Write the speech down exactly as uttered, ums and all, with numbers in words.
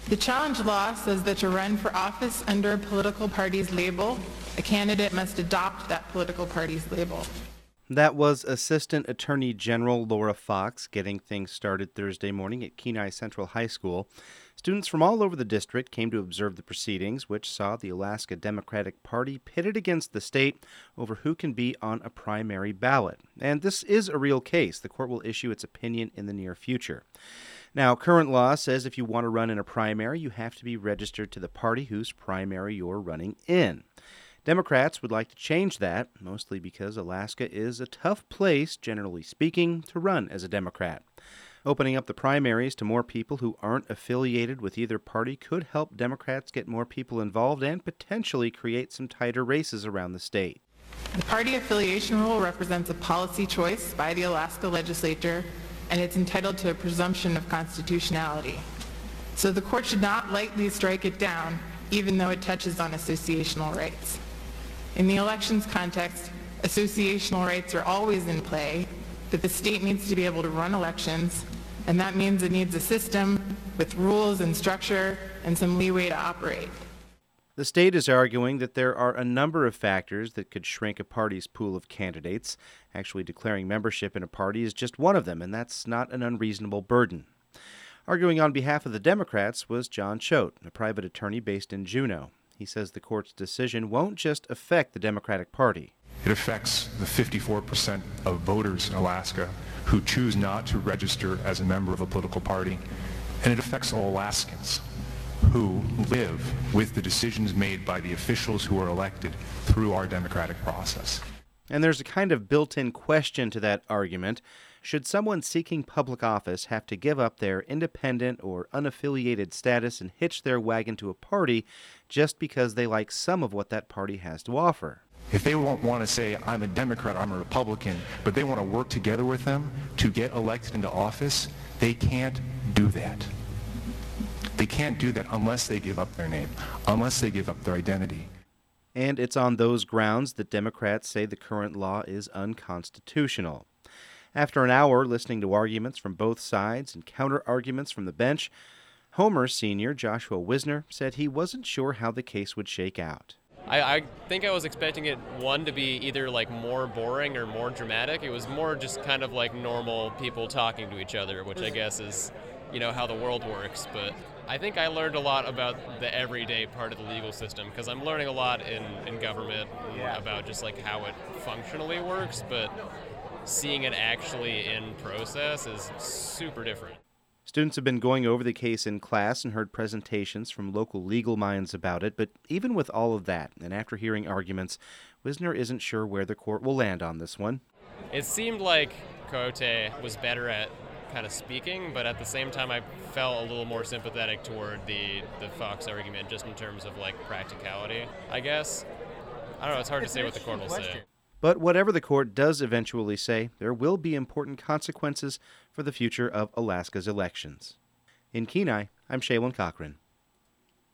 The challenge law says that to run for office under a political party's label, a candidate must adopt that political party's label. That was Assistant Attorney General Laura Fox getting things started Thursday morning at Kenai Central High School. Students from all over the district came to observe the proceedings, which saw the Alaska Democratic Party pitted against the state over who can be on a primary ballot. And this is a real case. The court will issue its opinion in the near future. Now, current law says if you want to run in a primary, you have to be registered to the party whose primary you're running in. Democrats would like to change that, mostly because Alaska is a tough place, generally speaking, to run as a Democrat. Opening up the primaries to more people who aren't affiliated with either party could help Democrats get more people involved and potentially create some tighter races around the state. The party affiliation rule represents a policy choice by the Alaska legislature, and it's entitled to a presumption of constitutionality. So the court should not lightly strike it down, even though it touches on associational rights. In the elections context, associational rights are always in play, but the state needs to be able to run elections, and that means it needs a system with rules and structure and some leeway to operate. The state is arguing that there are a number of factors that could shrink a party's pool of candidates. Actually, declaring membership in a party is just one of them, and that's not an unreasonable burden. Arguing on behalf of the Democrats was John Choate, a private attorney based in Juneau. He says the court's decision won't just affect the Democratic Party. It affects the fifty-four percent of voters in Alaska who choose not to register as a member of a political party, and it affects all Alaskans who live with the decisions made by the officials who are elected through our democratic process. And there's a kind of built-in question to that argument. Should someone seeking public office have to give up their independent or unaffiliated status and hitch their wagon to a party just because they like some of what that party has to offer? If they won't want to say, I'm a Democrat, I'm a Republican, but they want to work together with them to get elected into office, they can't do that. They can't do that unless they give up their name, unless they give up their identity. And it's on those grounds that Democrats say the current law is unconstitutional. After an hour listening to arguments from both sides and counter-arguments from the bench, Homer senior Joshua Wisner said he wasn't sure how the case would shake out. I, I think I was expecting it, one, to be either like more boring or more dramatic. It was more just kind of like normal people talking to each other, which I guess is, you know, how the world works. But I think I learned a lot about the everyday part of the legal system, because I'm learning a lot in, in government Yeah. about just like how it functionally works, but seeing it actually in process is super different. Students have been going over the case in class and heard presentations from local legal minds about it, but even with all of that, and after hearing arguments, Wisner isn't sure where the court will land on this one. It seemed like Cote was better at kind of speaking, but at the same time I felt a little more sympathetic toward the, the Fox argument, just in terms of like practicality, I guess. I don't know, it's hard to say what the court will say. But whatever the court does eventually say, there will be important consequences for the future of Alaska's elections. In Kenai, I'm Shaylin Cochran.